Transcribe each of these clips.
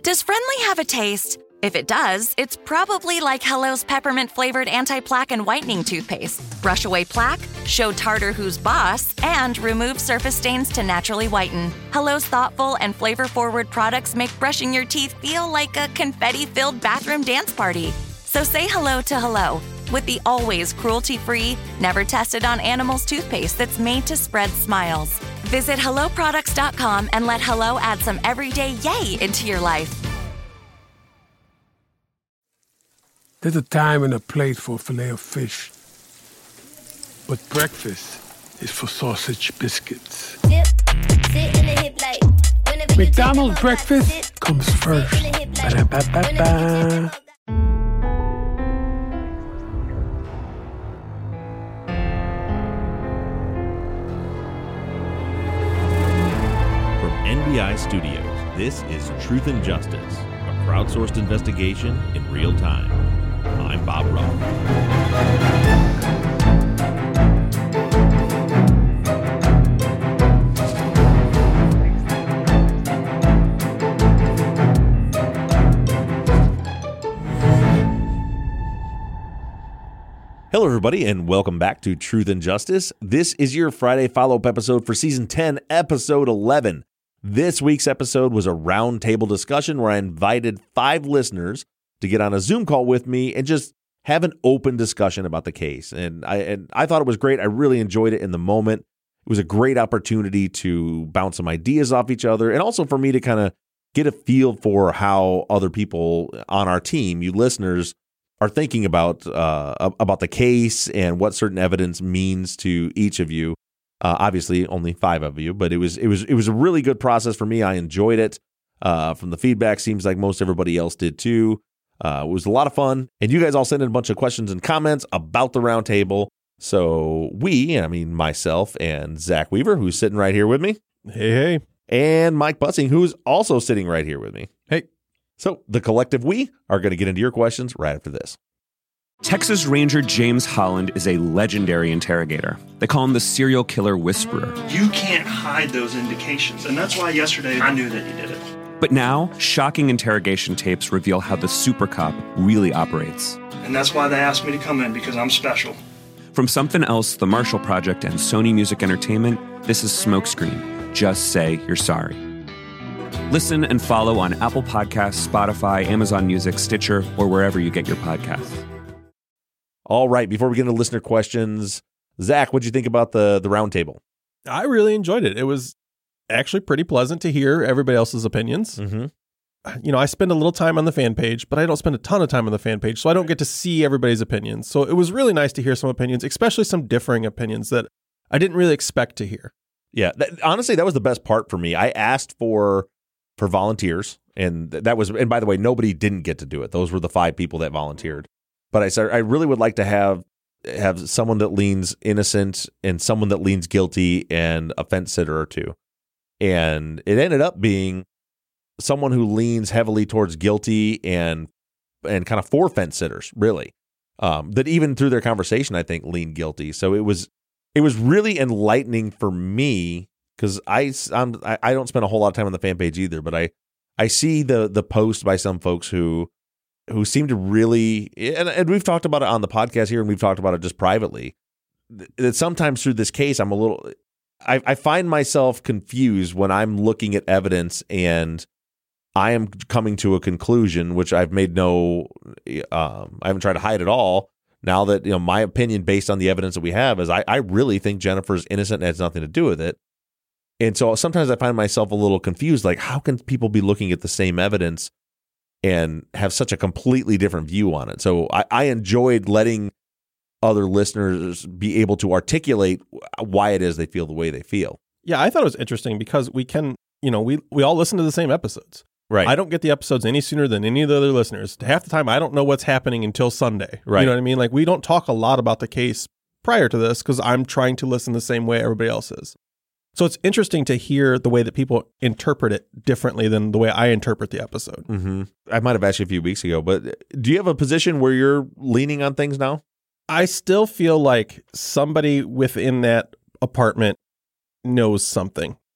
Does friendly have a taste? If it does, it's probably like Hello's peppermint-flavored anti-plaque and whitening toothpaste. Brush away plaque, show tartar who's boss, and remove surface stains to naturally whiten. Hello's thoughtful and flavor-forward products make brushing your teeth feel like a confetti-filled bathroom dance party. So say hello to Hello with the always cruelty-free, never tested on animals toothpaste that's made to spread smiles. Visit HelloProducts.com and let Hello add some everyday yay into your life. There's a time and a place for filet of fish. But breakfast is for sausage biscuits. McDonald's breakfast comes first. Ba-da-ba-ba-ba. From NBI Studios, this is Truth and Justice, a crowdsourced investigation in real time. I'm Bob Roth. Hello, everybody, and welcome back to Truth and Justice. This is your Friday follow-up episode for Season 10, Episode 11. This week's episode was a roundtable discussion where I invited 5 listeners to get on a Zoom call with me and just have an open discussion about the case. And I thought it was great. I really enjoyed it in the moment. It was a great opportunity to bounce some ideas off each other and also for me to kind of get a feel for how other people on our team, you listeners, are thinking about the case and what certain evidence means to each of you. Obviously, only 5 of you, but it was a really good process for me. I enjoyed it. From the feedback, seems like most everybody else did too. It was a lot of fun, and you guys all sent in a bunch of questions and comments about the roundtable. So myself and Zach Weaver, who's sitting right here with me. Hey. And Mike Bussing, who's also sitting right here with me. Hey. So the collective we are going to get into your questions right after this. Texas Ranger James Holland is a legendary interrogator. They call him the serial killer whisperer. You can't hide those indications, and that's why yesterday I knew that he did it. But now, shocking interrogation tapes reveal how the super cop really operates. And that's why they asked me to come in, because I'm special. From Something Else, The Marshall Project, and Sony Music Entertainment, this is Smokescreen. Just say you're sorry. Listen and follow on Apple Podcasts, Spotify, Amazon Music, Stitcher, or wherever you get your podcasts. All right, before we get into listener questions, Zach, what'd you think about the roundtable? I really enjoyed it. It was actually pretty pleasant to hear everybody else's opinions. Mm-hmm. You know, I spend a little time on the fan page, but I don't spend a ton of time on the fan page, so I don't get to see everybody's opinions. So it was really nice to hear some opinions, especially some differing opinions that I didn't really expect to hear. Yeah, honestly, that was the best part for me. I asked for volunteers, and by the way, nobody didn't get to do it. Those were the 5 people that volunteered. But I said I really would like to have someone that leans innocent and someone that leans guilty and a fence sitter or 2. And it ended up being someone who leans heavily towards guilty and kind of 4 fence sitters, really. That even through their conversation, I think, leaned guilty. So it was really enlightening for me because I don't spend a whole lot of time on the fan page either, but I see the post by some folks who seem to really, and we've talked about it on the podcast here, and we've talked about it just privately, that sometimes through this case, I find myself confused when I'm looking at evidence and I am coming to a conclusion, which I've made I haven't tried to hide at all. Now that, my opinion based on the evidence that we have is I really think Jennifer's innocent and has nothing to do with it. And so sometimes I find myself a little confused, like how can people be looking at the same evidence and have such a completely different view on it? So I enjoyed letting other listeners be able to articulate why it is they feel the way they feel. Yeah, I thought it was interesting because we can, we all listen to the same episodes. Right. I don't get the episodes any sooner than any of the other listeners. Half the time, I don't know what's happening until Sunday. Right. You know what I mean? Like, we don't talk a lot about the case prior to this because I'm trying to listen the same way everybody else is. So it's interesting to hear the way that people interpret it differently than the way I interpret the episode. Mm-hmm. I might have asked you a few weeks ago, but do you have a position where you're leaning on things now? I still feel like somebody within that apartment knows something.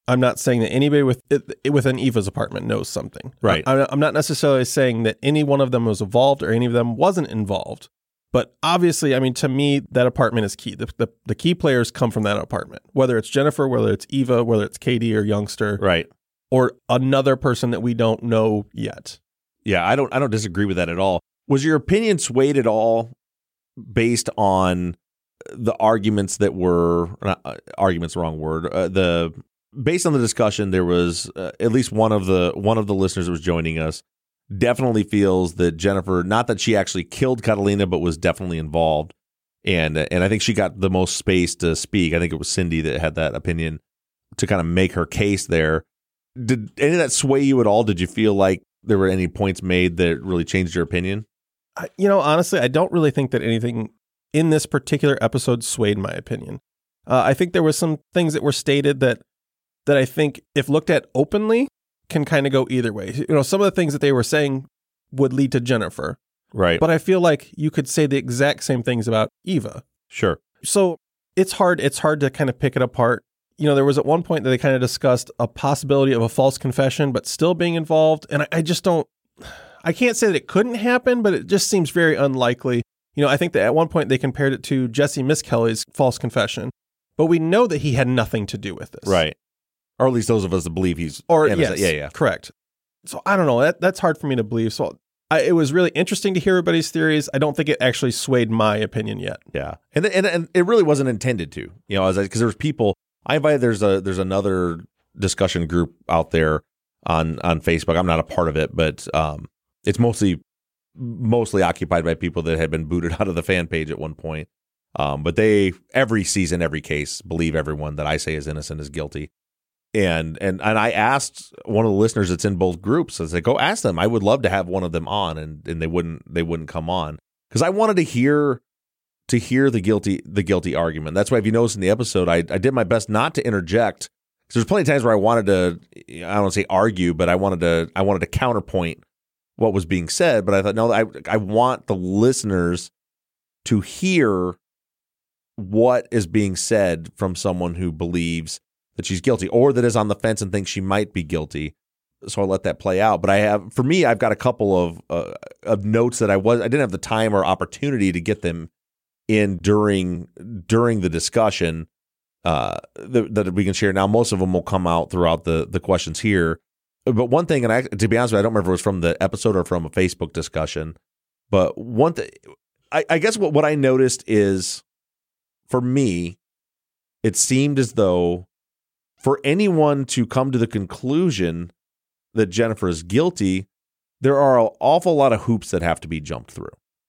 I'm not saying that anybody within Eva's apartment knows something. Right. I'm not necessarily saying that any one of them was involved or any of them wasn't involved. But obviously, I mean, to me, that apartment is key. The key players come from that apartment, whether it's Jennifer, whether it's Eva, whether it's Katie or Youngster, Right. or another person that we don't know yet. Yeah, I don't disagree with that at all. Was your opinion swayed at all based on the arguments that were arguments, wrong word. Based on the discussion, there was at least one of the listeners that was joining us definitely feels that Jennifer, not that she actually killed Catalina, but was definitely involved. And I think she got the most space to speak. I think it was Cindy that had that opinion to kind of make her case there. Did any of that sway you at all? Did you feel like there were any points made that really changed your opinion? Honestly, I don't really think that anything in this particular episode swayed my opinion. I think there were some things that were stated that I think, if looked at openly, can kind of go either way. Some of the things that they were saying would lead to Jennifer. Right. But I feel like you could say the exact same things about Eva. Sure. So it's hard to kind of pick it apart. There was at one point that they kind of discussed a possibility of a false confession, but still being involved. And I can't say that it couldn't happen, but it just seems very unlikely. I think that at one point they compared it to Jesse Miskelly's false confession, but we know that he had nothing to do with this. Right. Or at least those of us that believe he's innocent. Yes, yeah. Correct. So I don't know. That's hard for me to believe. So it was really interesting to hear everybody's theories. I don't think it actually swayed my opinion yet. Yeah. And it really wasn't intended to, because there was people I invited. There's another discussion group out there on Facebook. I'm not a part of it, but it's mostly occupied by people that had been booted out of the fan page at one point. But they, every season, every case, believe everyone that I say is innocent is guilty. And I asked one of the listeners that's in both groups, I said, go ask them. I would love to have one of them on, and they wouldn't come on, because I wanted to hear the guilty argument. That's why, if you notice in the episode, I did my best not to interject, because there's plenty of times where I wanted to, I don't want to say argue, but I wanted to counterpoint what was being said. But I thought, no, I want the listeners to hear what is being said from someone who believes that she's guilty, or that is on the fence and thinks she might be guilty. So I let that play out. But I've got a couple of notes that I didn't have the time or opportunity to get them in during the discussion that we can share now. Most of them will come out throughout the questions here. But one thing, and to be honest with you, I don't remember if it was from the episode or from a Facebook discussion, but one thing, I guess what I noticed is, for me, it seemed as though for anyone to come to the conclusion that Jennifer is guilty, there are an awful lot of hoops that have to be jumped through.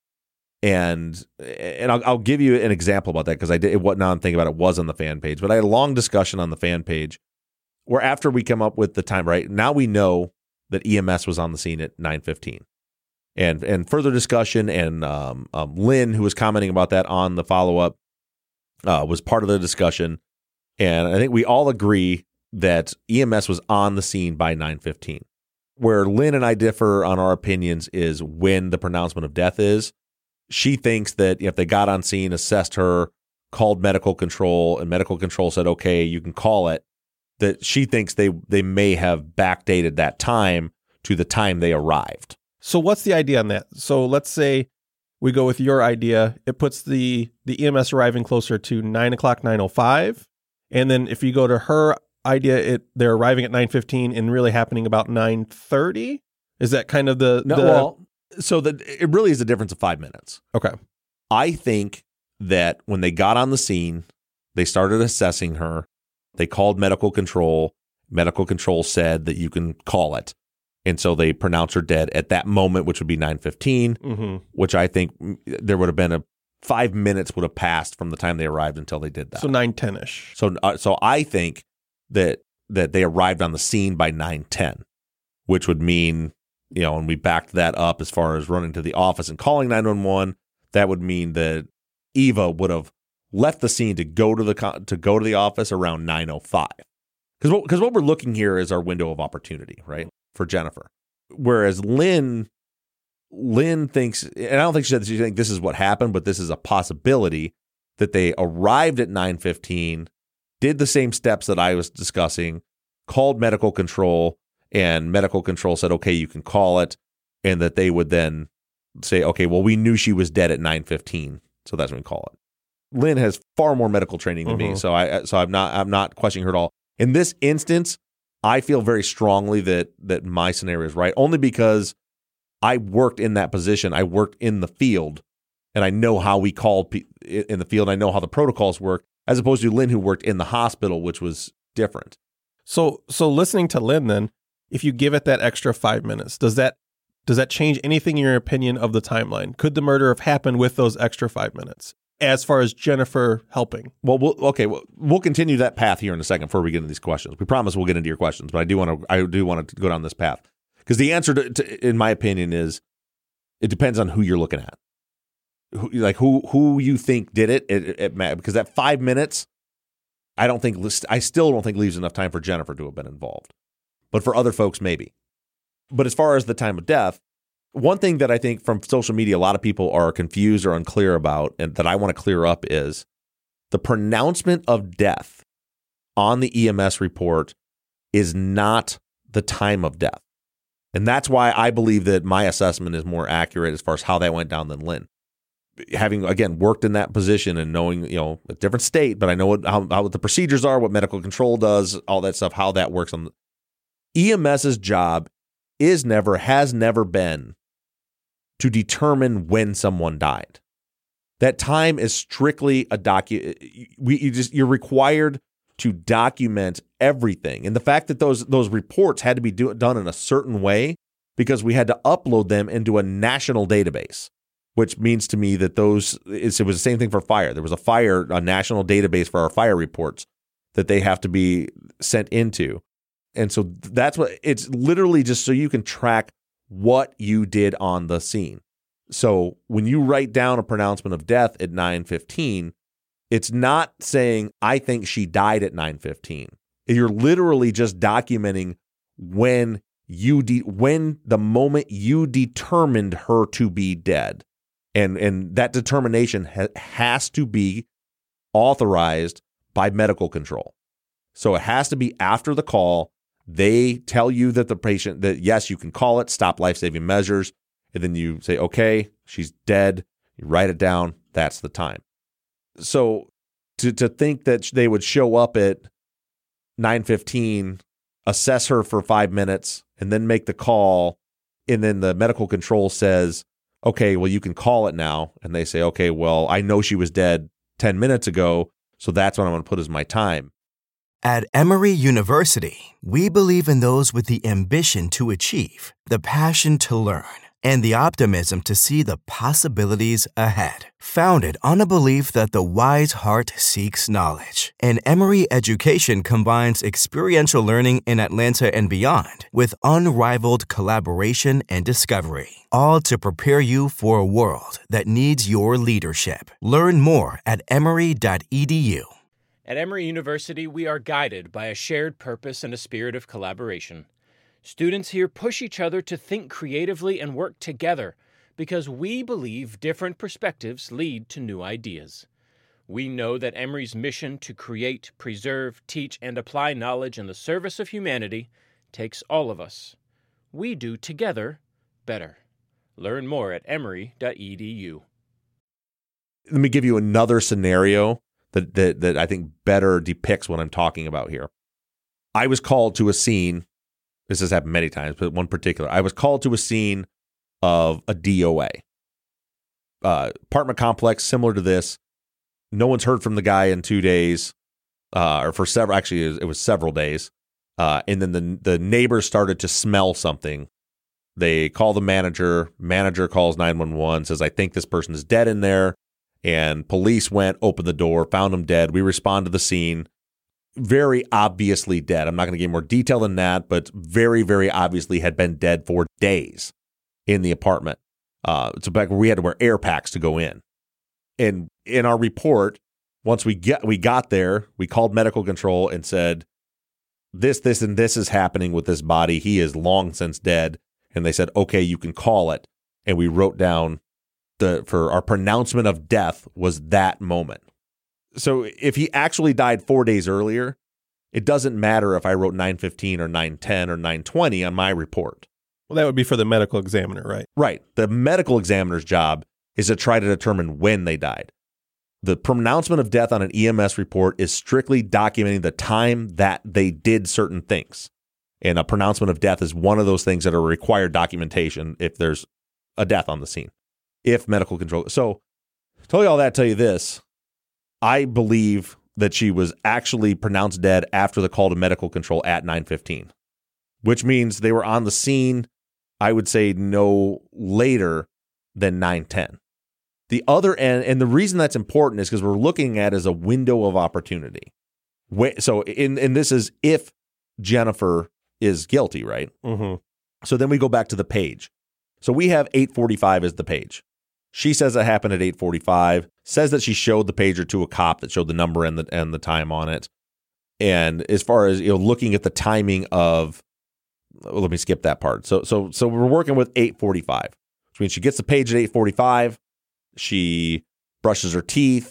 And I'll give you an example about that, because now I'm thinking about it, was on the fan page, but I had a long discussion on the fan page where, after we come up with the time, right now we know that EMS was on the scene at 9:15, and further discussion, and Lynn, who was commenting about that on the follow-up, was part of the discussion. And I think we all agree that EMS was on the scene by 9:15. Where Lynn and I differ on our opinions is when the pronouncement of death is. She thinks that if they got on scene, assessed her, called medical control, and medical control said, okay, you can call it, that she thinks they may have backdated that time to the time they arrived. So what's the idea on that? So let's say we go with your idea. It puts the EMS arriving closer to 9 o'clock, 9:05. And then if you go to her idea, they're arriving at 9:15 and really happening about 9:30. Is that kind of it really is a difference of 5 minutes. Okay. I think that when they got on the scene, they started assessing her. They called medical control. Medical control said that you can call it. And so they pronounced her dead at that moment, which would be 9:15, which I think there would have been 5 minutes would have passed from the time they arrived until they did that. So 9:10-ish. So I think that they arrived on the scene by 9:10, which would mean, and we backed that up as far as running to the office and calling 911. That would mean that Eva would have left the scene to go to the office around 9:05. Because what we're looking here is our window of opportunity, right, for Jennifer. Whereas Lynn thinks, and I don't think she thinks this is what happened, but this is a possibility that they arrived at 9:15, did the same steps that I was discussing, called medical control, and medical control said, okay, you can call it, and that they would then say, okay, well, we knew she was dead at 9:15, so that's when we call it. Lynn has far more medical training than me, so I'm not questioning her at all. In this instance, I feel very strongly that my scenario is right, only because I worked in that position. I worked in the field, and I know how we called in the field. I know how the protocols work, as opposed to Lynn, who worked in the hospital, which was different. So listening to Lynn, then, if you give it that extra 5 minutes, does that change anything in your opinion of the timeline? Could the murder have happened with those extra 5 minutes, as far as Jennifer helping? Well, we'll continue that path here in a second before we get into these questions. We promise we'll get into your questions, but I do want to go down this path, because the answer to, in my opinion, is it depends on who you're looking at, who you think did it. Because that 5 minutes, I still don't think leaves enough time for Jennifer to have been involved, but for other folks, maybe. But as far as the time of death, one thing that I think from social media, a lot of people are confused or unclear about, and that I want to clear up, is the pronouncement of death on the EMS report is not the time of death. And that's why I believe that my assessment is more accurate as far as how that went down than Lynn. Having, again, worked in that position and knowing, a different state, but I know how the procedures are, what medical control does, all that stuff, how that works. EMS's job has never been to determine when someone died. That time is strictly you're required to document everything. And the fact that those reports had to be done in a certain way, because we had to upload them into a national database, which means to me that it was the same thing for fire. There was a national database for our fire reports that they have to be sent into. And so that's what it's literally, just so you can track what you did on the scene. So when you write down a pronouncement of death at 9:15, it's not saying, I think she died at 9:15. You're literally just documenting when the moment you determined her to be dead. And that determination has to be authorized by medical control. So it has to be after the call. They tell you that the patient, that yes, you can call it, stop life-saving measures, and then you say, okay, she's dead. You write it down. That's the time. So to think that they would show up at 9:15, assess her for 5 minutes, and then make the call, and then the medical control says, okay, well, you can call it now. And they say, okay, well, I know she was dead 10 minutes ago, so that's what I'm going to put as my time. At Emory University, we believe in those with the ambition to achieve, the passion to learn, and the optimism to see the possibilities ahead. Founded on a belief that the wise heart seeks knowledge, and Emory education combines experiential learning in Atlanta and beyond with unrivaled collaboration and discovery, all to prepare you for a world that needs your leadership. Learn more at emory.edu. At Emory University, we are guided by a shared purpose and a spirit of collaboration. Students here push each other to think creatively and work together because we believe different perspectives lead to new ideas. We know that Emory's mission to create, preserve, teach, and apply knowledge in the service of humanity takes all of us. We do together better. Learn more at emory.edu. Let me give you another scenario that I think better depicts what I'm talking about here. I was called to a scene. This has happened many times, but one particular. I was called to a scene of a DOA. Apartment complex similar to this. No one's heard from the guy in 2 days, or for several. Actually, it was several days. And then the neighbors started to smell something. They call the manager. Manager calls 911, says, I think this person is dead in there. And police went, opened the door, found him dead. We respond to the scene. Very obviously dead. I'm not going to give more detail than that, but very, very obviously had been dead for days in the apartment. So back where we had to wear air packs to go in. And in our report, once we got there, we called medical control and said, this, and this is happening with this body. He is long since dead. And they said, okay, you can call it. And we wrote down for our pronouncement of death was that moment. So if he actually died 4 days earlier, It doesn't matter if I wrote 9:15 or 9:10 or 9:20 on my report. Well, that would be for the medical examiner, right? Right. The medical examiner's job is to try to determine when they died. The pronouncement of death on an EMS report is strictly documenting the time that they did certain things. And a pronouncement of death is one of those things that are required documentation if there's a death on the scene. If medical control. So, tell you all that, tell you this. I believe that she was actually pronounced dead after the call to medical control at 9:15, which means they were on the scene, I would say, no later than 9:10. The other end, and the reason that's important is because we're looking at as a window of opportunity. So, and this is if Jennifer is guilty, right? Mm-hmm. So then we go back to the page. So we have 8:45 as the page. She says it happened at 8:45, says that she showed the pager to a cop that showed the number and the time on it. And as far as, looking at the timing of, let me skip that part. So we're working with 8:45, which means she gets the page at 8:45. She brushes her teeth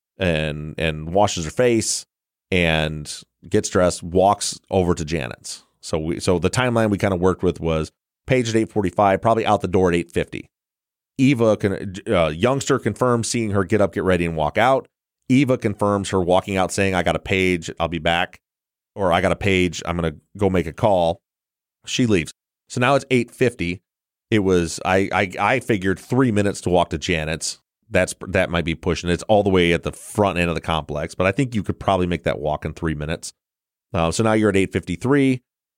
and washes her face and gets dressed, walks over to Janet's. So the timeline we kind of worked with was page at 8:45, probably out the door at 8:50. Eva, youngster, confirms seeing her get up, get ready, and walk out. Eva confirms her walking out saying, I got a page, I'll be back. Or I got a page, I'm going to go make a call. She leaves. So now it's 8:50. It was, I figured 3 minutes to walk to Janet's. That might be pushing it. It's all the way at the front end of the complex, but I think you could probably make that walk in 3 minutes. So now you're at 8:53.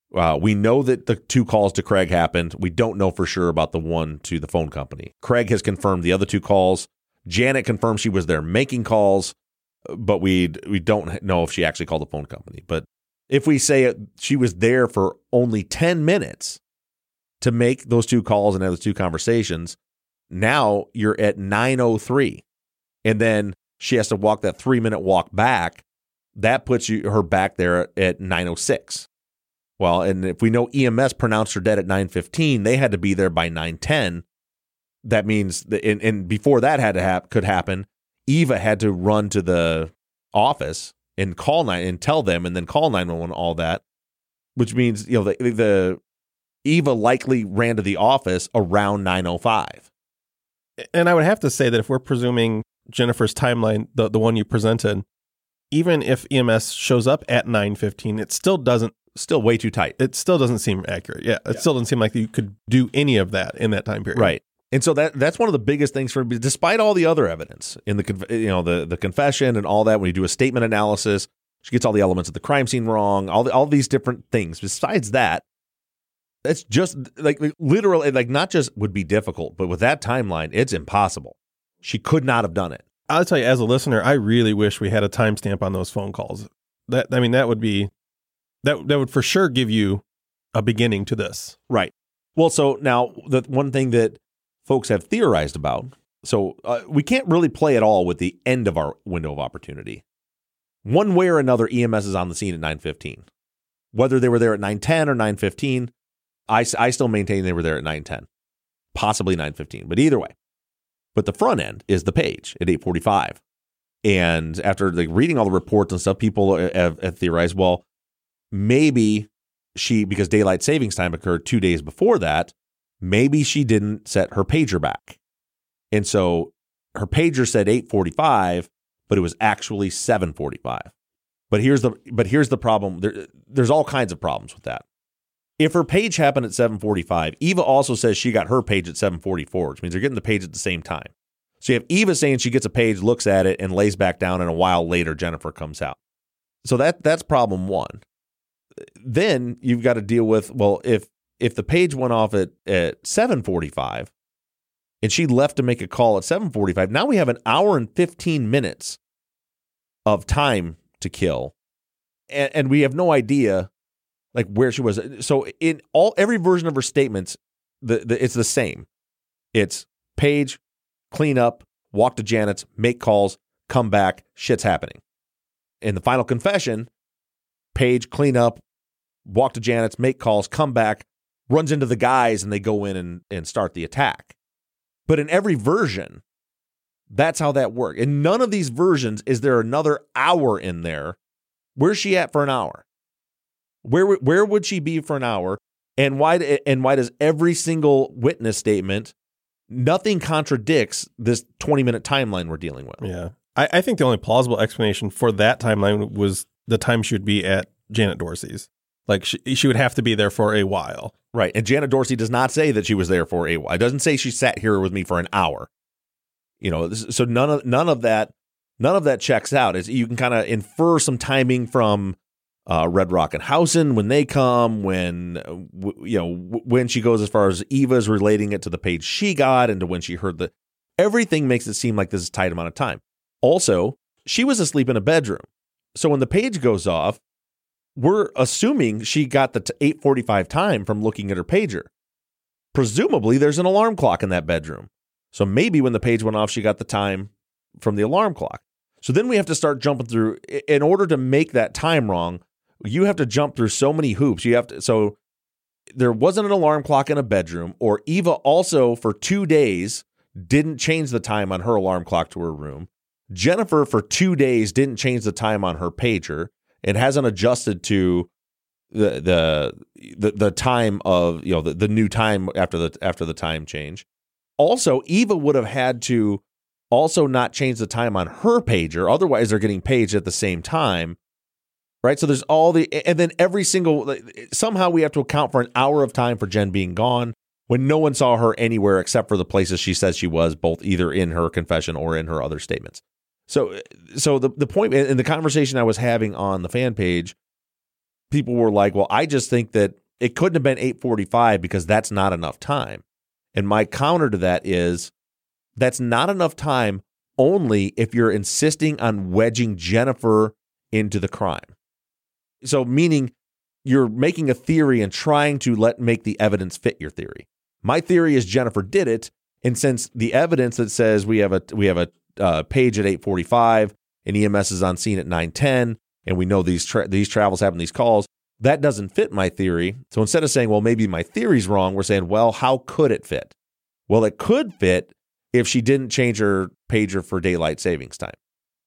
We know that the 2 calls to Craig happened. We don't know for sure about the one to the phone company. Craig has confirmed the other 2 calls. Janet confirmed she was there making calls, but we don't know if she actually called the phone company. But if we say she was there for only 10 minutes to make those 2 calls and have those 2 conversations, now you're at 9:03. And then she has to walk that 3-minute walk back. That puts her back there at 9:06. Well, and if we know EMS pronounced her dead at 9:15, they had to be there by 9:10. That means that, and before that could happen, Eva had to run to the office and call and tell them, and then call 911, all that, which means the Eva likely ran to the office around 9:05. And I would have to say that if we're presuming Jennifer's timeline, the one you presented, even if EMS shows up at 9:15, it still way too tight. It still doesn't seem accurate. Yeah, it still doesn't seem like you could do any of that in that time period. Right. And so that's one of the biggest things for me, despite all the other evidence in the confession and all that. When you do a statement analysis, she gets all the elements of the crime scene wrong, all these different things. Besides that, it's just like literally, like, not just would be difficult, but with that timeline, it's impossible. She could not have done it. I'll tell you, as a listener, I really wish we had a timestamp on those phone calls. That would be that would for sure give you a beginning to this. Right. Well, so now the one thing that folks have theorized about, so we can't really play at all with the end of our window of opportunity. One way or another, EMS is on the scene at 9:15. Whether they were there at 9:10 or 9:15, I still maintain they were there at 9:10, possibly 9:15, but either way. But the front end is the page at 8:45. And after reading all the reports and stuff, people have theorized, well, maybe because daylight savings time occurred 2 days before that, maybe she didn't set her pager back. And so her pager said 8:45, but it was actually 7:45. But here's the problem. There's all kinds of problems with that. If her page happened at 7:45, Eva also says she got her page at 7:44, which means they're getting the page at the same time. So you have Eva saying she gets a page, looks at it, and lays back down, and a while later, Jennifer comes out. So that's problem one. Then you've got to deal with, well, if the page went off at 7:45, and she left to make a call at 7:45, now we have an hour and 15 minutes of time to kill, and we have no idea where she was. So in every version of her statements, it's the same. It's page, clean up, walk to Janet's, make calls, come back, shit's happening. In the final confession, page, clean up, walk to Janet's, make calls, come back, runs into the guys, and they go in and start the attack. But in every version, that's how that worked. In none of these versions is there another hour in there Where's she at for an hour? Where would she be for an hour? And why does every single witness statement, nothing contradicts this 20-minute timeline we're dealing with? Yeah. I think the only plausible explanation for that timeline was the time she would be at Janet Dorsey's. Like she would have to be there for a while. Right. And Janet Dorsey does not say that she was there for a while. It doesn't say she sat here with me for an hour. So none of that checks out. You can kind of infer some timing from Red Rock and Housen when they come, when she goes as far as Eva's relating it to the page she got and to when she heard everything makes it seem like this is a tight amount of time. Also, she was asleep in a bedroom. So when the page goes off, we're assuming she got the 8:45 time from looking at her pager. Presumably, there's an alarm clock in that bedroom. So maybe when the page went off, she got the time from the alarm clock. So then we have to start jumping through. In order to make that time wrong, you have to jump through so many hoops. So there wasn't an alarm clock in a bedroom, or Eva also for 2 days didn't change the time on her alarm clock to her room. Jennifer for 2 days didn't change the time on her pager and hasn't adjusted to the time of the new time after the time change. Also, Eva would have had to also not change the time on her pager, otherwise they're getting paged at the same time, right? So there's and then somehow we have to account for an hour of time for Jen being gone when no one saw her anywhere except for the places she says she was, both either in her confession or in her other statements. So the point in the conversation I was having on the fan page, people were like, well, I just think that it couldn't have been 8:45 because that's not enough time. And my counter to that is that's not enough time only if you're insisting on wedging Jennifer into the crime. So meaning you're making a theory and trying to make the evidence fit your theory. My theory is Jennifer did it. And since the evidence that says we have a page at 8:45 and EMS is on scene at 9:10, and we know these travels happen, these calls, that doesn't fit my theory. So instead of saying, well, maybe my theory's wrong, we're saying, well, how could it fit? Well, it could fit if she didn't change her pager for daylight savings time.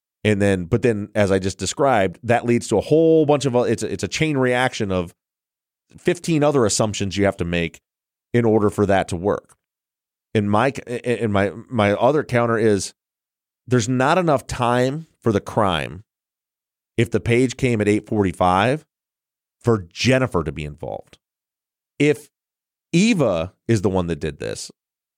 But then, as I just described, that leads to a whole bunch of, it's a chain reaction of 15 other assumptions you have to make in order for that to work. And my other counter is there's not enough time for the crime if the page came at 8:45 for Jennifer to be involved. If Eva is the one that did this,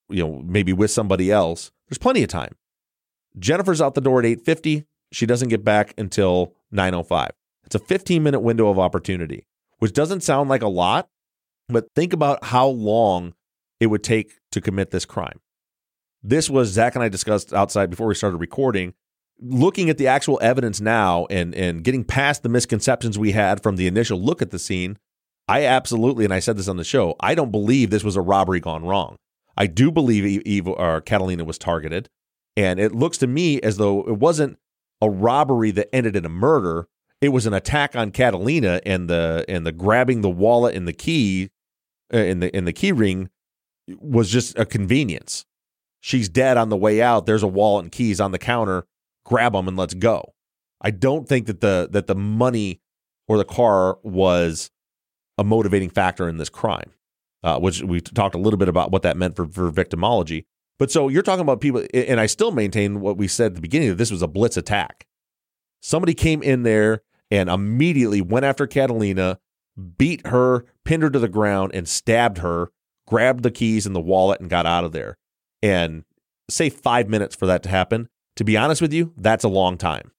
maybe with somebody else, there's plenty of time. Jennifer's out the door at 8:50. She doesn't get back until 9:05. It's a 15-minute window of opportunity, which doesn't sound like a lot, but think about how long it would take to commit this crime. This was Zach and I discussed outside before we started recording, looking at the actual evidence now and getting past the misconceptions we had from the initial look at the scene. I absolutely, and I said this on the show, I don't believe this was a robbery gone wrong. I do believe Eva or Catalina was targeted, and it looks to me as though it wasn't a robbery that ended in a murder. It was an attack on Catalina, and the grabbing the wallet and the key in the key ring was just a convenience. She's dead on the way out. There's a wallet and keys on the counter. Grab them and let's go. I don't think that the money or the car was a motivating factor in this crime, which we talked a little bit about what that meant for victimology. But so you're talking about people, and I still maintain what we said at the beginning, that this was a blitz attack. Somebody came in there and immediately went after Catalina, beat her, pinned her to the ground, and stabbed her, grabbed the keys and the wallet, and got out of there. And say 5 minutes for that to happen. To be honest with you, that's a long time.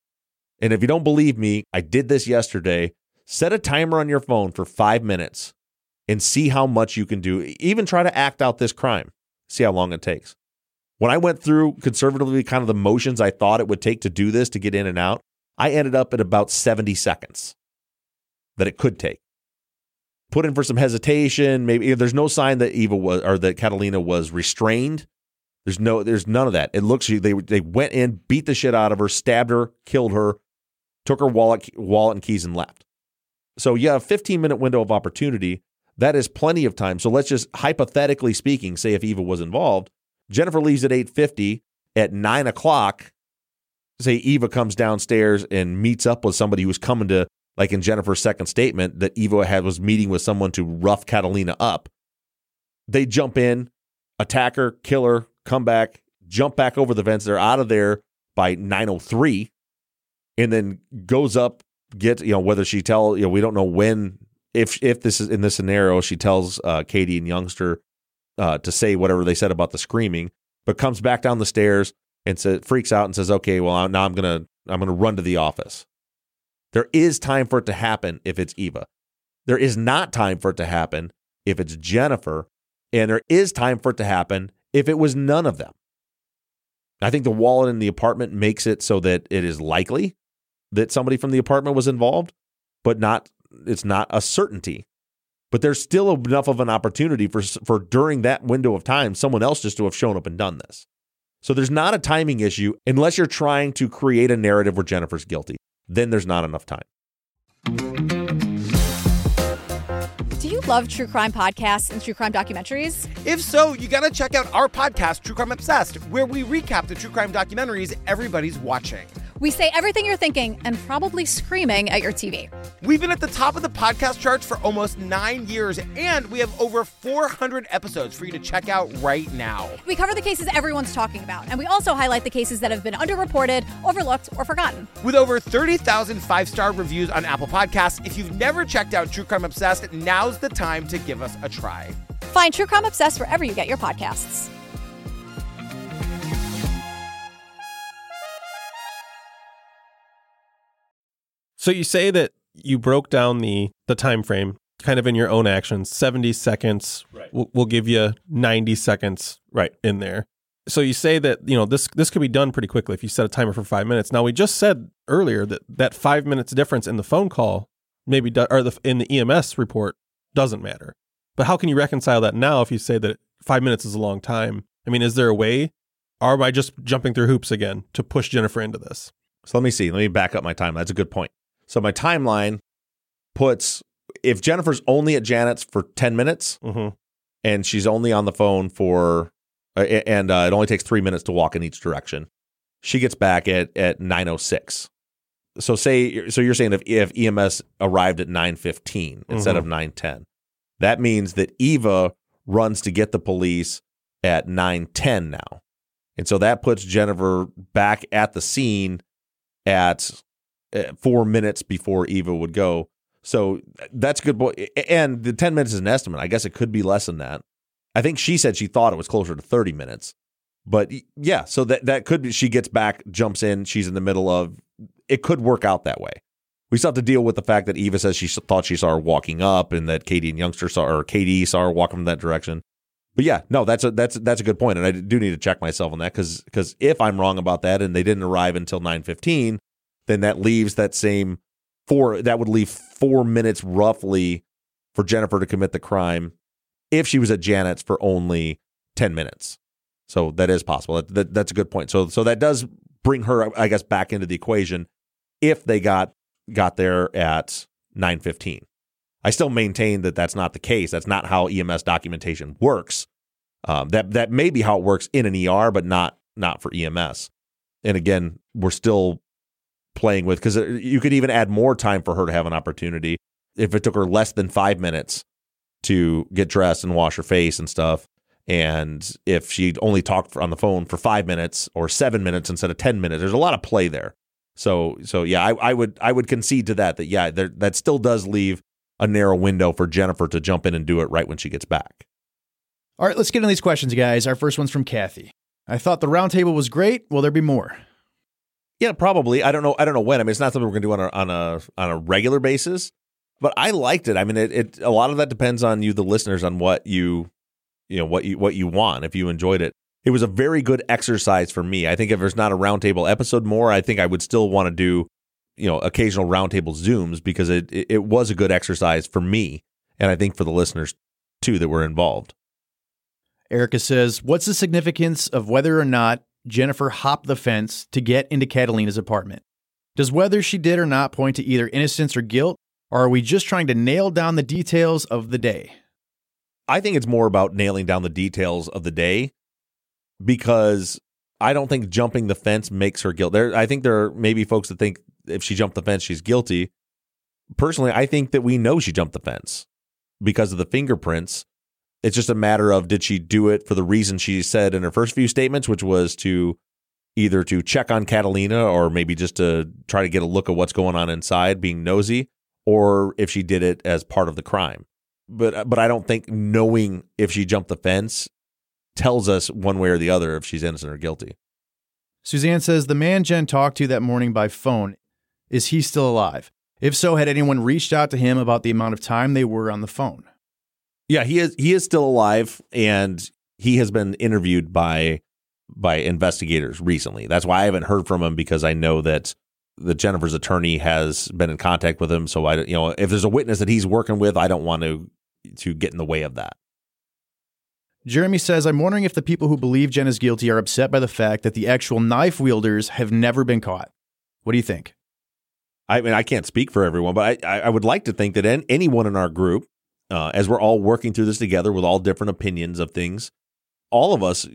And if you don't believe me, I did this yesterday. Set a timer on your phone for 5 minutes and see how much you can do. Even try to act out this crime. See how long it takes. When I went through conservatively kind of the motions I thought it would take to do this, to get in and out, I ended up at about 70 seconds that it could take. Put in for some hesitation. Maybe there's no sign that Eva was, or that Catalina was restrained. There's none of that. It looks they went in, beat the shit out of her, stabbed her, killed her, took her wallet and keys and left. So you have a 15-minute window of opportunity. That is plenty of time. So let's just hypothetically speaking, say if Eva was involved, Jennifer leaves at 8:50. At 9 o'clock, say Eva comes downstairs and meets up with somebody who's coming to, like in Jennifer's second statement, that Eva was meeting with someone to rough Catalina up. They jump in, attack her, kill her, come back, jump back over the fence. They're out of there by 9:03, and then goes up, whether she we don't know when, if this is in this scenario, she tells Katie and Youngster to say whatever they said about the screaming, but comes back down the stairs and freaks out and says, okay, well, now I'm gonna run to the office. There is time for it to happen if it's Eva. There is not time for it to happen if it's Jennifer. And there is time for it to happen if it was none of them. I think the wallet in the apartment makes it so that it is likely that somebody from the apartment was involved, but it's not a certainty. But there's still enough of an opportunity for during that window of time, someone else just to have shown up and done this. So there's not a timing issue unless you're trying to create a narrative where Jennifer's guilty. Then there's not enough time. Do you love true crime podcasts and true crime documentaries? If so, you got to check out our podcast, True Crime Obsessed, where we recap the true crime documentaries everybody's watching. We say everything you're thinking and probably screaming at your TV. We've been at the top of the podcast charts for almost 9 years, and we have over 400 episodes for you to check out right now. We cover the cases everyone's talking about, and we also highlight the cases that have been underreported, overlooked, or forgotten. With over 30,000 five-star reviews on Apple Podcasts, if you've never checked out True Crime Obsessed, now's the time to give us a try. Find True Crime Obsessed wherever you get your podcasts. So you say that you broke down the time frame kind of in your own actions. 70 seconds. Right. We'll give you 90 seconds right in there. So you say that, this could be done pretty quickly if you set a timer for 5 minutes. Now, we just said earlier that 5 minutes difference in the phone call in the EMS report doesn't matter. But how can you reconcile that now if you say that 5 minutes is a long time? I mean, is there a way? Or am I just jumping through hoops again to push Jennifer into this? So let me see. Let me back up my timeline. That's a good point. So my timeline puts, if Jennifer's only at Janet's for 10 minutes and she's only on the phone for, and it only takes 3 minutes to walk in each direction, she gets back at 9:06. So you're saying if EMS arrived at 9:15 instead of 9:10, that means that Eva runs to get the police at 9:10 now. And so that puts Jennifer back at the scene at 4 minutes before Eva would go. So that's good. And the 10 minutes is an estimate. I guess it could be less than that. I think she said she thought it was closer to 30 minutes. But yeah, so that could be, she gets back, jumps in, she's in the middle of, it could work out that way. We still have to deal with the fact that Eva says she thought she saw her walking up and that Katie and Youngster Katie saw her walking from that direction. But yeah, no, that's a good point. And I do need to check myself on that because if I'm wrong about that and they didn't arrive until 9:15, then that leaves that would leave 4 minutes roughly for Jennifer to commit the crime if she was at Janet's for only 10 minutes. So that is possible. That's a good point. So that does bring her, I guess, back into the equation if they got there at 9:15. I still maintain that that's not the case. That's not how EMS documentation works. That may be how it works in an ER, but not for EMS. And again, we're still playing with, because you could even add more time for her to have an opportunity if it took her less than 5 minutes to get dressed and wash her face and stuff. And if she'd only talked on the phone for 5 minutes or 7 minutes instead of 10 minutes, there's a lot of play there. So yeah, I would concede to that yeah, that still does leave a narrow window for Jennifer to jump in and do it right when she gets back. All right, let's get into these questions, guys. Our first one's from Kathy. I thought the roundtable was great. Will there be more? Yeah, probably. I don't know when. I mean, it's not something we're going to do on a regular basis, but I liked it. I mean, it a lot of that depends on you, the listeners, on what you want. If you enjoyed it, it was a very good exercise for me. I think if there's not a roundtable episode more, I think I would still want to do, occasional roundtable Zooms, because it was a good exercise for me, and I think for the listeners too that were involved. Erica says, "What's the significance of whether or not Jennifer hopped the fence to get into Catalina's apartment? Does whether she did or not point to either innocence or guilt, or are we just trying to nail down the details of the day?" I think it's more about nailing down the details of the day, because I don't think jumping the fence makes her guilty. I think there may be folks that think if she jumped the fence, she's guilty. Personally, I think that we know she jumped the fence because of the fingerprints. It's just a matter of, did she do it for the reason she said in her first few statements, which was to either to check on Catalina or maybe just to try to get a look at what's going on inside, being nosy, or if she did it as part of the crime. But I don't think knowing if she jumped the fence tells us one way or the other if she's innocent or guilty. Suzanne says the man Jen talked to that morning by phone, is he still alive? If so, had anyone reached out to him about the amount of time they were on the phone? Yeah, he is still alive, and he has been interviewed by investigators recently. That's why I haven't heard from him, because I know that Jennifer's attorney has been in contact with him. So if there's a witness that he's working with, I don't want to get in the way of that. Jeremy says, I'm wondering if the people who believe Jen is guilty are upset by the fact that the actual knife wielders have never been caught. What do you think? I mean, I can't speak for everyone, but I would like to think that anyone in our group, as we're all working through this together with all different opinions of things, all of us,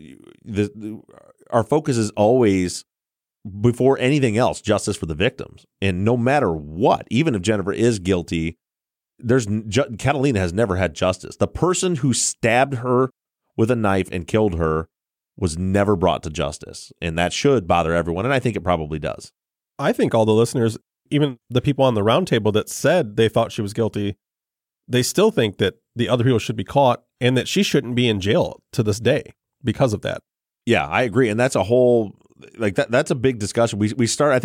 our focus is always, before anything else, justice for the victims. And no matter what, even if Jennifer is guilty, Catalina has never had justice. The person who stabbed her with a knife and killed her was never brought to justice. And that should bother everyone. And I think it probably does. I think all the listeners, even the people on the roundtable that said they thought she was guilty, they still think that the other people should be caught and that she shouldn't be in jail to this day because of that. Yeah, I agree. And that's a whole, that's a big discussion. We started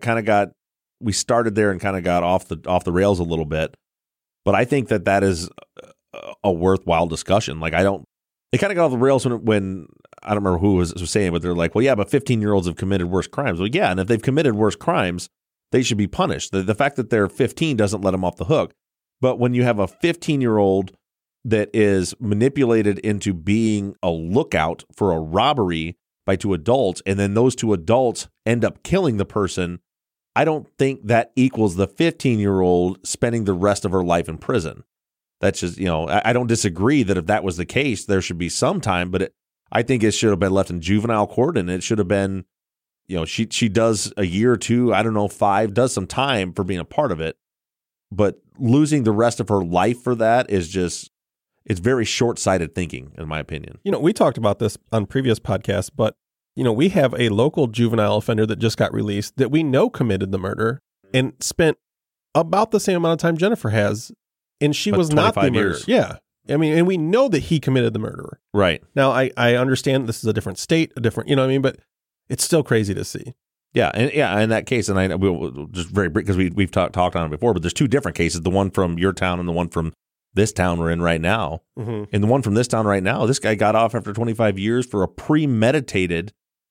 there and kind of got off the rails a little bit. But I think that is a worthwhile discussion. It kind of got off the rails when I don't remember who was saying, but they're like, well, yeah, but 15-year-olds have committed worse crimes. Well, yeah, and if they've committed worse crimes, they should be punished. The fact that they're 15 doesn't let them off the hook. But when you have a 15-year-old that is manipulated into being a lookout for a robbery by two adults, and then those two adults end up killing the person, I don't think that equals the 15-year-old spending the rest of her life in prison. That's just, I don't disagree that if that was the case, there should be some time, but I think it should have been left in juvenile court, and it should have been, she does a year or two, I don't know, 5, does some time for being a part of it. But losing the rest of her life for that is just, it's very short-sighted thinking, in my opinion. We talked about this on previous podcasts, but, we have a local juvenile offender that just got released that we know committed the murder and spent about the same amount of time Jennifer has. And she was not the murderer. Yeah. I mean, and we know that he committed the murder. Right. Now, I understand this is a different state, but it's still crazy to see. Yeah. And in that case, and I will just very brief, because we've talked on it before, but there's two different cases, the one from your town and the one from this town we're in right now. Mm-hmm. And the one from this town right now, this guy got off after 25 years for a premeditated,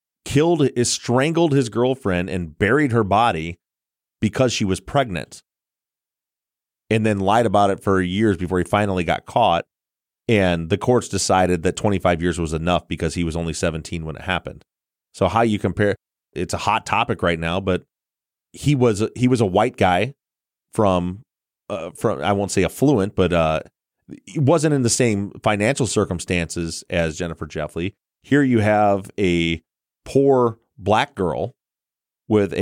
strangled his girlfriend and buried her body because she was pregnant. And then lied about it for years before he finally got caught. And the courts decided that 25 years was enough because he was only 17 when it happened. So how you compare, it's a hot topic right now, but he was a white guy from I won't say affluent, but he wasn't in the same financial circumstances as Jennifer Jeffley. Here you have a poor black girl with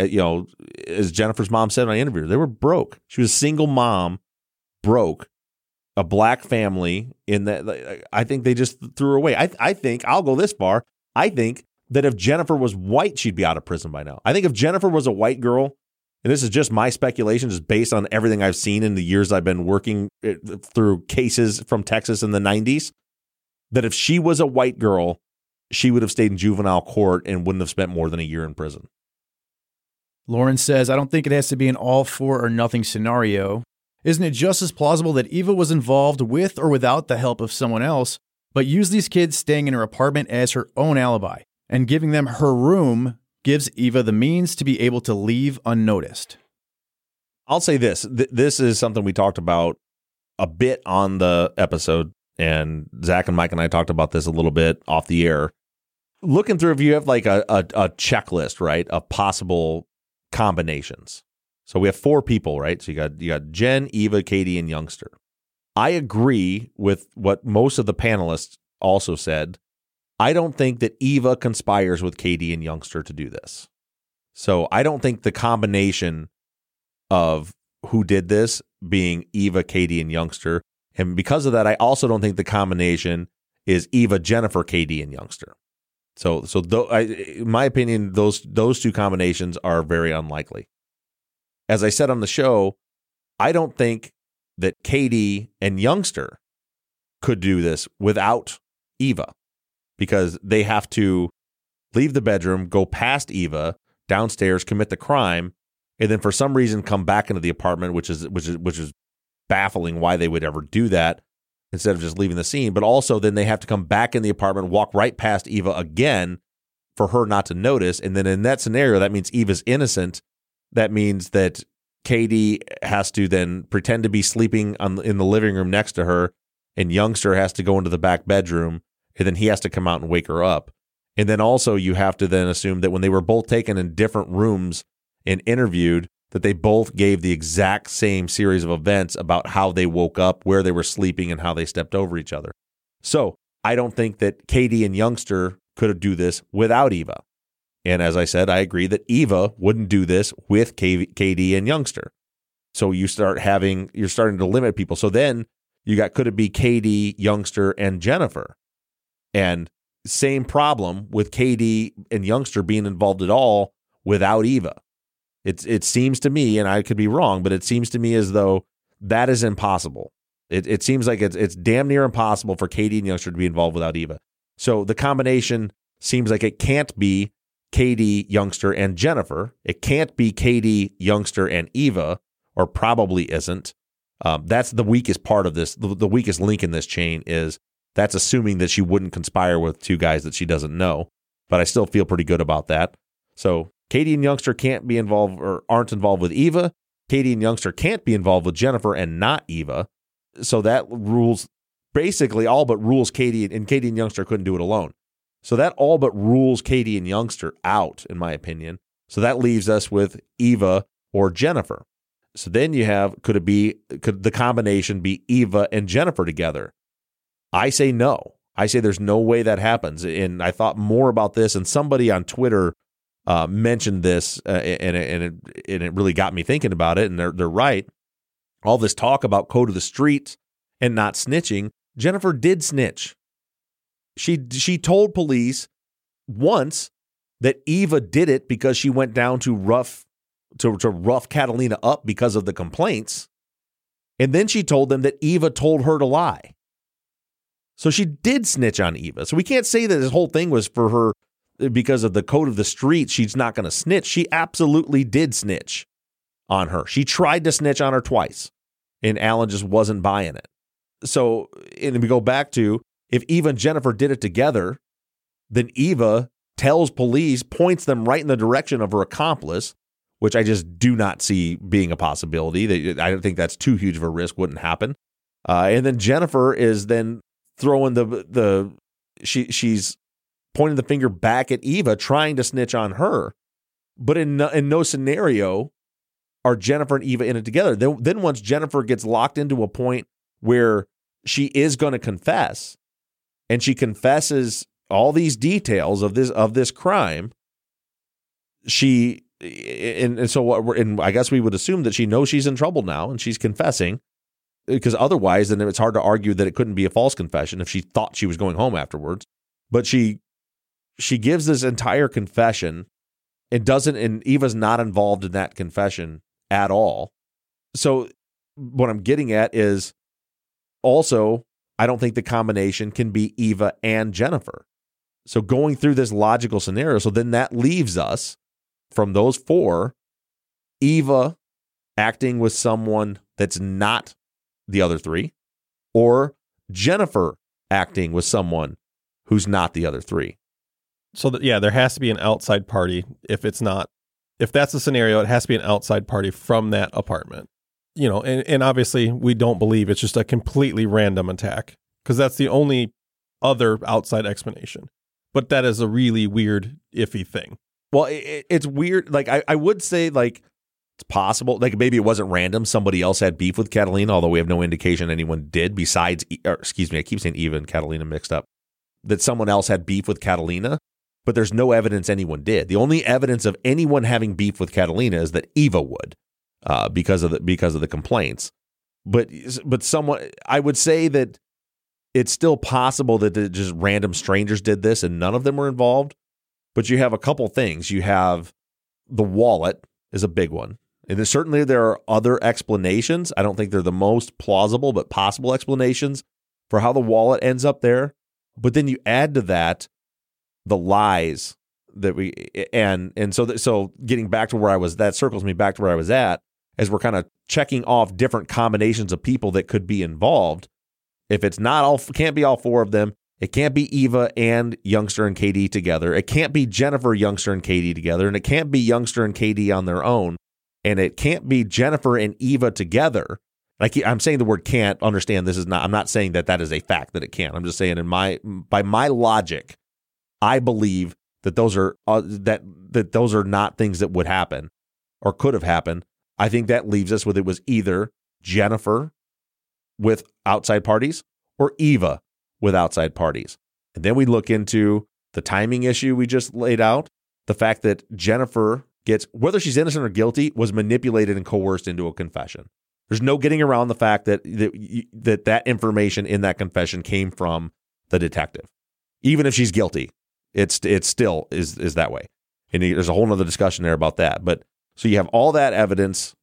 as Jennifer's mom said in an interview, they were broke. She was a single mom, broke, a black family. In that, I think they just threw her away. I think I'll go this far. I think that if Jennifer was white, she'd be out of prison by now. I think if Jennifer was a white girl, and this is just my speculation, just based on everything I've seen in the years I've been working through cases from Texas in the 90s, that if she was a white girl, she would have stayed in juvenile court and wouldn't have spent more than a year in prison. Lauren says, I don't think it has to be an all for or nothing scenario. Isn't it just as plausible that Eva was involved with or without the help of someone else, but used these kids staying in her apartment as her own alibi, and giving them her room gives Eva the means to be able to leave unnoticed? I'll say this. This is something we talked about a bit on the episode, and Zach and Mike and I talked about this a little bit off the air. Looking through, if you have like a checklist, right, of possible combinations. So we have 4 people, right? So you got Jen, Eva, Katie, and Youngster. I agree with what most of the panelists also said, I don't think that Eva conspires with Katie and Youngster to do this. So I don't think the combination of who did this being Eva, Katie, and Youngster, and because of that, I also don't think the combination is Eva, Jennifer, Katie, and Youngster. So in my opinion, those two combinations are very unlikely. As I said on the show, I don't think that Katie and Youngster could do this without Eva, because they have to leave the bedroom, go past Eva, downstairs, commit the crime, and then for some reason come back into the apartment, which is baffling why they would ever do that instead of just leaving the scene. But also then they have to come back in the apartment, walk right past Eva again for her not to notice. And then in that scenario, that means Eva's innocent. That means that Katie has to then pretend to be sleeping in the living room next to her, and Youngster has to go into the back bedroom, and then he has to come out and wake her up. And then also you have to then assume that when they were both taken in different rooms and interviewed, that they both gave the exact same series of events about how they woke up, where they were sleeping, and how they stepped over each other. So I don't think that Katie and Youngster could do this without Eva. And as I said, I agree that Eva wouldn't do this with Katie and Youngster. So you're starting to limit people. So then you got, could it be Katie, Youngster, and Jennifer? And same problem with Katie and Youngster being involved at all without Eva. It seems to me, and I could be wrong, but it seems to me as though that is impossible. It seems like it's damn near impossible for Katie and Youngster to be involved without Eva. So the combination seems like it can't be Katie, Youngster, and Jennifer. It can't be Katie, Youngster, and Eva, or probably isn't. That's the weakest part of this. The weakest link in this chain is that's assuming that she wouldn't conspire with two guys that she doesn't know. But I still feel pretty good about that. So Katie and Youngster can't be involved or aren't involved with Eva. Katie and Youngster can't be involved with Jennifer and not Eva. So that rules basically all but rules Katie, and Katie and Youngster couldn't do it alone. So that all but rules Katie and Youngster out, in my opinion. So that leaves us with Eva or Jennifer. So then you have, could the combination be Eva and Jennifer together? I say no. I say there's no way that happens. And I thought more about this, and somebody on Twitter mentioned this, and it really got me thinking about it. And they're right. All this talk about code of the streets and not snitching. Jennifer did snitch. She told police once that Eva did it because she went down to rough Catalina up because of the complaints. And then she told them that Eva told her to lie. So she did snitch on Eva. So we can't say that this whole thing was for her because of the code of the street. She's not going to snitch. She absolutely did snitch on her. She tried to snitch on her twice, and Alan just wasn't buying it. So, and we go back to, if Eva and Jennifer did it together, then Eva tells police, points them right in the direction of her accomplice, which I just do not see being a possibility. I don't think that's too huge of a risk, wouldn't happen. And then Jennifer is then throwing she's pointing the finger back at Eva, trying to snitch on her. But in no scenario are Jennifer and Eva in it together. Then once Jennifer gets locked into a point where she is going to confess, and she confesses all these details of this crime, and I guess we would assume that she knows she's in trouble now and she's confessing, because otherwise then it's hard to argue that it couldn't be a false confession if she thought she was going home afterwards. But she gives this entire confession and Eva's not involved in that confession at all. So what I'm getting at is also, I don't think the combination can be Eva and Jennifer. So going through this logical scenario, so then that leaves us from those four, Eva acting with someone that's not the other three, or Jennifer acting with someone who's not the other three. So there has to be an outside party. If that's the scenario, it has to be an outside party from that apartment. And obviously we don't believe it's just a completely random attack, because that's the only other outside explanation. But that is a really weird, iffy thing. Well, it's weird. Like, I would say, like, it's possible. Like, maybe it wasn't random. Somebody else had beef with Catalina, although we have no indication anyone did besides, I keep saying Eva and Catalina mixed up. that someone else had beef with Catalina, but there's no evidence anyone did. The only evidence of anyone having beef with Catalina is that Eva would, because of the complaints. But someone, I would say that it's still possible that just random strangers did this and none of them were involved. But you have a couple things. You have the wallet is a big one. And there are other explanations. I don't think they're the most plausible, but possible explanations for how the wallet ends up there. But then you add to that the lies that so getting back to where I was, that circles me back to where I was at, as we're kind of checking off different combinations of people that could be involved. If it's not all, can't be all four of them. It can't be Eva and Youngster and KD together. It can't be Jennifer, Youngster, and KD together. And it can't be Youngster and KD on their own. And it can't be Jennifer and Eva together. I'm saying the word can't. Understand, this is not, I'm not saying that is a fact that it can't. I'm just saying by my logic, I believe that those are that those are not things that would happen or could have happened. I think that leaves us with it was either Jennifer with outside parties or Eva with outside parties. And then we look into the timing issue we just laid out, the fact that Jennifer gets, whether she's innocent or guilty, was manipulated and coerced into a confession. There's no getting around the fact that that information in that confession came from the detective. Even if she's guilty, it still is that way. And there's a whole nother discussion there about that. But so you have all that evidence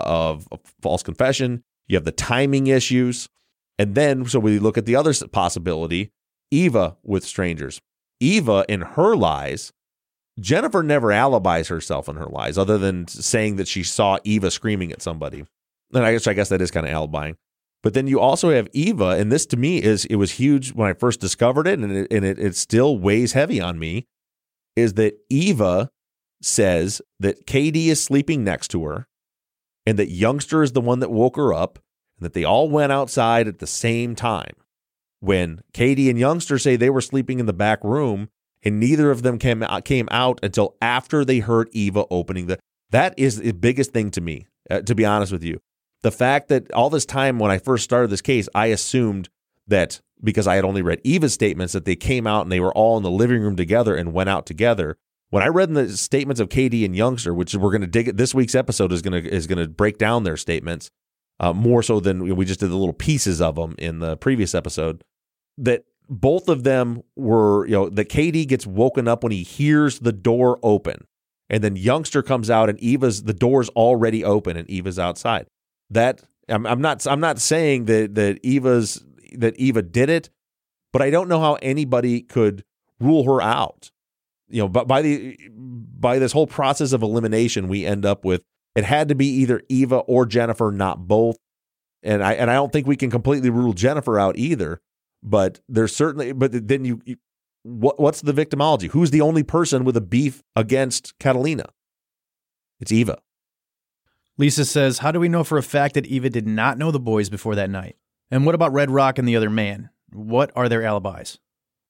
of a false confession. You have the timing issues. And then, so we look at the other possibility, Eva with strangers. Eva, in her lies, Jennifer never alibis herself in her lies, other than saying that she saw Eva screaming at somebody. And I guess that is kind of alibying. But then you also have Eva, and this to me it was huge when I first discovered it, and it still weighs heavy on me, is that Eva says that KD is sleeping next to her, and that Youngster is the one that woke her up, and that they all went outside at the same time. When KD and Youngster say they were sleeping in the back room, and neither of them came out until after they heard Eva opening that is the biggest thing to me, to be honest with you. The fact that all this time when I first started this case, I assumed that because I had only read Eva's statements that they came out and they were all in the living room together and went out together. When I read the statements of KD and Youngster, which we're going to dig at, this week's episode is going to break down their statements more so than we just did the little pieces of them in the previous episode, that both of them were, that KD gets woken up when he hears the door open, and then Youngster comes out and the door's already open and Eva's outside. That I'm not saying that Eva did it, but I don't know how anybody could rule her out. But by this whole process of elimination, we end up with it had to be either Eva or Jennifer, not both. And I don't think we can completely rule Jennifer out either. But there's certainly, but then what's the victimology? Who's the only person with a beef against Catalina? It's Eva. Lisa says, how do we know for a fact that Eva did not know the boys before that night? And what about Red Rock and the other man? What are their alibis?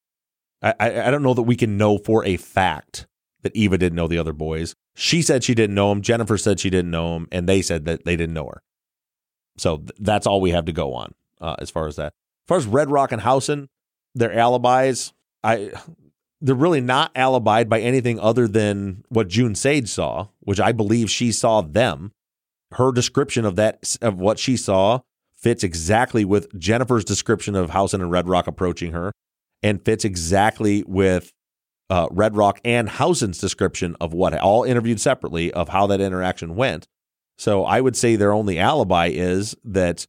I don't know that we can know for a fact that Eva didn't know the other boys. She said she didn't know him. Jennifer said she didn't know him. And they said that they didn't know her. So that's all we have to go on as far as that. As far as Red Rock and Housen, their alibis, they're really not alibied by anything other than what June Sage saw, which I believe she saw them. Her description of what she saw fits exactly with Jennifer's description of Housen and Red Rock approaching her, and fits exactly with Red Rock and Housen's description of what, all interviewed separately, of how that interaction went. So I would say their only alibi is that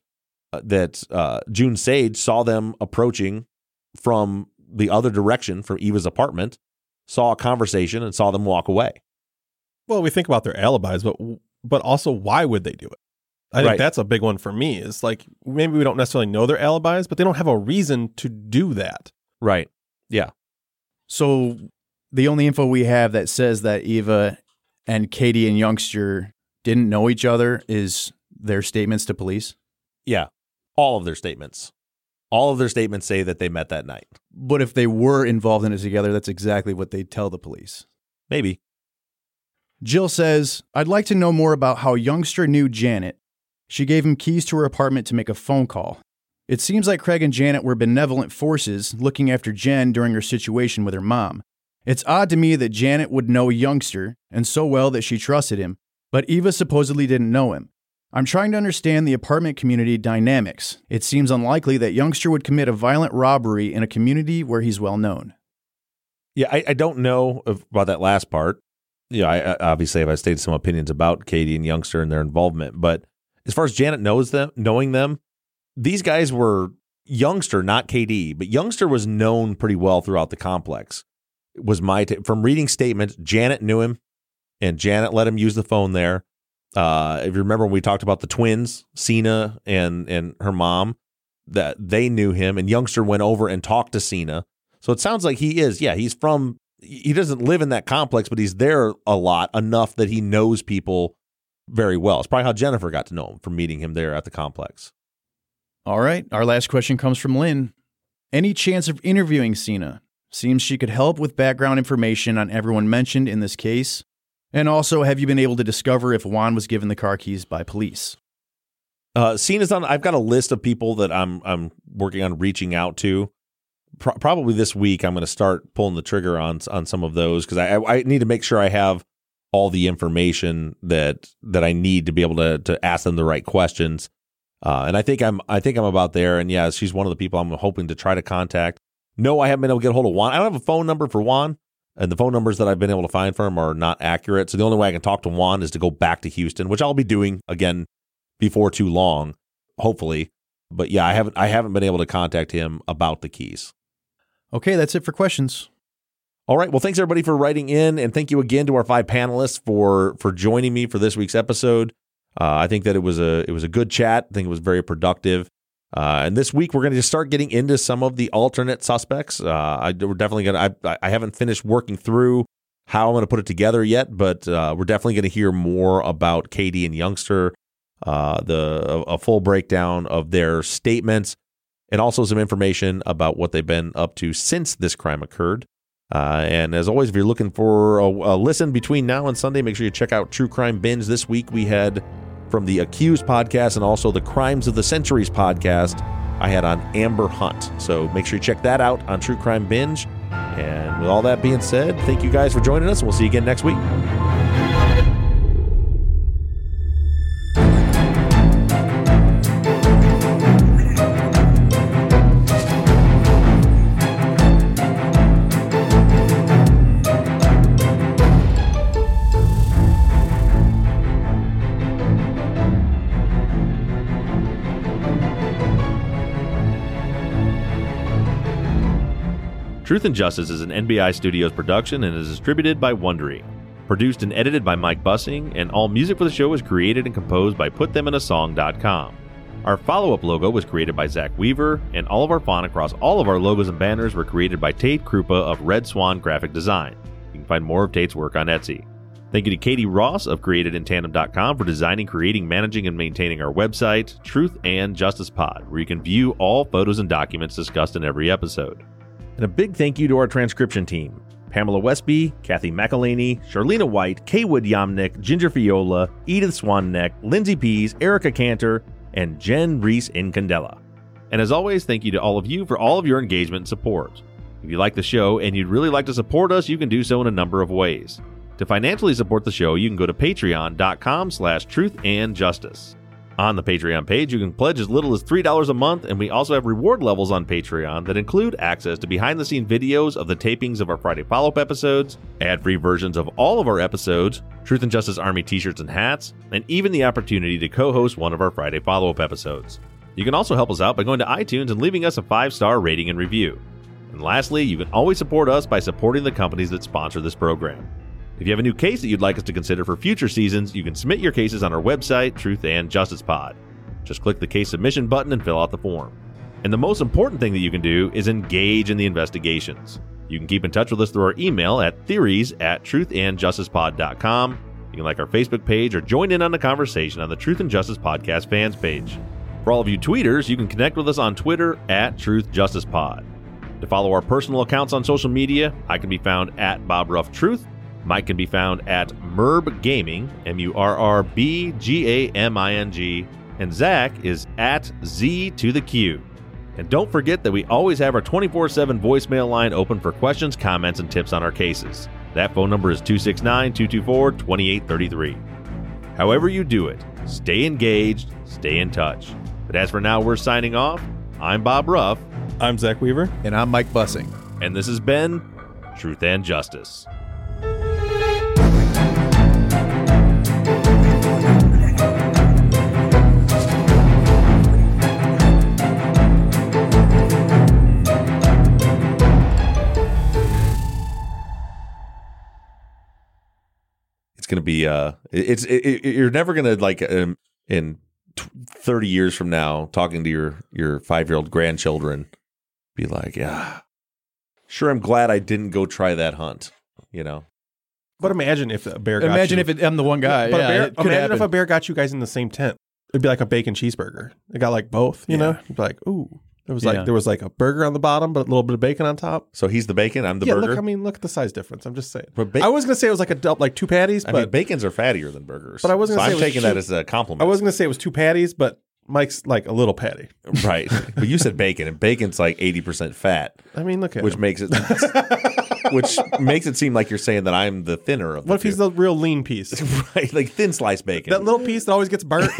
June Sage saw them approaching from the other direction, from Eva's apartment, saw a conversation, and saw them walk away. Well, we think about their alibis, but also why would they do it? I think that's a big one for me. Is like, maybe we don't necessarily know their alibis, but they don't have a reason to do that. Right. Yeah. So the only info we have that says that Eva and KD and Youngster didn't know each other is their statements to police? Yeah. All of their statements. All of their statements say that they met that night. But if they were involved in it together, that's exactly what they tell the police. Maybe. Jill says, I'd like to know more about how Youngster knew Janet. She gave him keys to her apartment to make a phone call. It seems like Craig and Janet were benevolent forces looking after Jen during her situation with her mom. It's odd to me that Janet would know Youngster, and so well that she trusted him, but Eva supposedly didn't know him. I'm trying to understand the apartment community dynamics. It seems unlikely that Youngster would commit a violent robbery in a community where he's well known. Yeah, I don't know about that last part. Yeah, I obviously have stated some opinions about Katie and Youngster and their involvement, but as far as Janet knowing them, these guys were Youngster, not KD, but Youngster was known pretty well throughout the complex. It was from reading statements, Janet knew him, and Janet let him use the phone there. If you remember when we talked about the twins, Cena and her mom, that they knew him, and Youngster went over and talked to Cena. So it sounds like he doesn't live in that complex, but he's there a lot, enough that he knows people very well. It's probably how Jennifer got to know him, from meeting him there at the complex. All right, our last question comes from Lynn. Any chance of interviewing Cena? Seems she could help with background information on everyone mentioned in this case. And also, have you been able to discover if Juan was given the car keys by police? Cena's on. I've got a list of people that I'm working on reaching out to. Probably this week, I'm going to start pulling the trigger on some of those, because I need to make sure I have all the information that I need to be able to ask them the right questions. And I think I'm about there. And yeah, she's one of the people I'm hoping to try to contact. No, I haven't been able to get a hold of Juan. I don't have a phone number for Juan, and the phone numbers that I've been able to find for him are not accurate. So the only way I can talk to Juan is to go back to Houston, which I'll be doing again before too long, hopefully. But yeah, I haven't been able to contact him about the keys. Okay, that's it for questions. All right. Well, thanks everybody for writing in, and thank you again to our 5 panelists for joining me for this week's episode. I think that it was a good chat. I think it was very productive. And this week we're going to just start getting into some of the alternate suspects. We're definitely going to. I haven't finished working through how I'm going to put it together yet, but we're definitely going to hear more about Katie and Youngster, a full breakdown of their statements, and also some information about what they've been up to since this crime occurred. And as always, if you're looking for a listen between now and Sunday, make sure you check out True Crime Binge. This week we had from the Accused podcast and also the Crimes of the Centuries podcast, I had on Amber Hunt. So make sure you check that out on True Crime Binge. And with all that being said, thank you guys for joining us, and we'll see you again next week. Truth and Justice is an NBI Studios production and is distributed by Wondery. Produced and edited by Mike Bussing, and all music for the show was created and composed by PutThemInASong.com. Our follow-up logo was created by Zach Weaver, and all of our font across all of our logos and banners were created by Tate Krupa of Red Swan Graphic Design. You can find more of Tate's work on Etsy. Thank you to Katie Ross of CreatedInTandem.com for designing, creating, managing, and maintaining our website, Truth and Justice Pod, where you can view all photos and documents discussed in every episode. And a big thank you to our transcription team: Pamela Westby, Kathy McElhaney, Charlena White, Kaywood Yomnick, Ginger Fiola, Edith Swanneck, Lindsay Pease, Erica Cantor, and Jen Reese Incandela. And as always, thank you to all of you for all of your engagement and support. If you like the show and you'd really like to support us, you can do so in a number of ways. To financially support the show, you can go to patreon.com/truthandjustice. On the Patreon page, you can pledge as little as $3 a month, and we also have reward levels on Patreon that include access to behind-the-scenes videos of the tapings of our Friday follow-up episodes, ad-free versions of all of our episodes, Truth and Justice Army t-shirts and hats, and even the opportunity to co-host one of our Friday follow-up episodes. You can also help us out by going to iTunes and leaving us a 5-star rating and review. And lastly, you can always support us by supporting the companies that sponsor this program. If you have a new case that you'd like us to consider for future seasons, you can submit your cases on our website, Truth and Justice Pod. Just click the case submission button and fill out the form. And the most important thing that you can do is engage in the investigations. You can keep in touch with us through our email at theories@truthandjusticepod.com. You can like our Facebook page or join in on the conversation on the Truth and Justice Podcast fans page. For all of you tweeters, you can connect with us on Twitter @TruthJusticePod. To follow our personal accounts on social media, I can be found @BobRuffTruth. Mike can be found @Murb Gaming, MURRBGAMING, and Zach is @Z to the Q. And don't forget that we always have our 24/7 voicemail line open for questions, comments, and tips on our cases. That phone number is 269-224-2833. However you do it, stay engaged, stay in touch. But as for now, we're signing off. I'm Bob Ruff. I'm Zach Weaver. And I'm Mike Bussing. And this has been Truth and Justice. It's going to be you're never going to like in 30 years from now talking to your 5-year-old grandchildren be like, yeah, sure, I'm glad I didn't go try that hunt, you know. But imagine if a bear got Imagine you. if I'm the one guy. But Yeah, imagine if a bear got you guys in the same tent. It'd be like a bacon cheeseburger. It got like both, you know? You'd be like, ooh. There was like a burger on the bottom, but a little bit of bacon on top. So he's the bacon, I'm the burger? Look at the size difference. I'm just saying. But I was going to say it was like two patties, but I mean, bacons are fattier than burgers. But I wasn't so gonna say I'm taking that as a compliment. I was going to say it was two patties, but Mike's like a little patty. Right. But you said bacon, and bacon's like 80% fat. I mean, look at which him. makes it seem like you're saying that I'm the thinner of the What if he's the real lean piece? Right, like thin sliced bacon. That little piece that always gets burnt.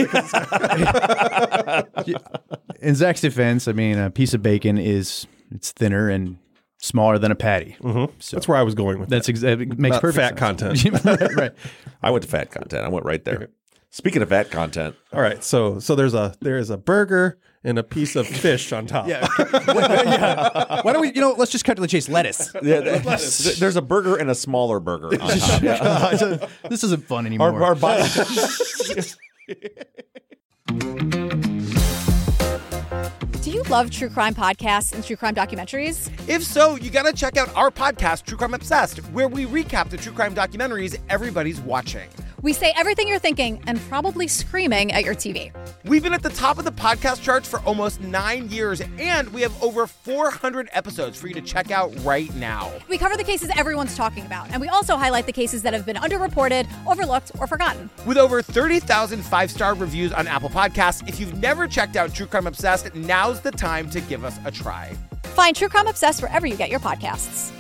In Zach's defense, I mean, a piece of bacon it's thinner and smaller than a patty. Mm-hmm. So that's where I was going with that. It makes Not perfect fat sense. content. Right. I went to fat content. I went right there. Speaking of fat content. All right, so there is a burger and a piece of fish on top. Yeah. Why don't we, let's just cut to the chase. Lettuce. Yeah, there's a burger and a smaller burger on top. Yeah. This isn't fun anymore. Our body. Do you love true crime podcasts and true crime documentaries? If so, you gotta check out our podcast, True Crime Obsessed, where we recap the true crime documentaries everybody's watching. We say everything you're thinking and probably screaming at your TV. We've been at the top of the podcast charts for almost 9 years, and we have over 400 episodes for you to check out right now. We cover the cases everyone's talking about, and we also highlight the cases that have been underreported, overlooked, or forgotten. With over 30,000 5-star reviews on Apple Podcasts, if you've never checked out True Crime Obsessed, now's the time to give us a try. Find True Crime Obsessed wherever you get your podcasts.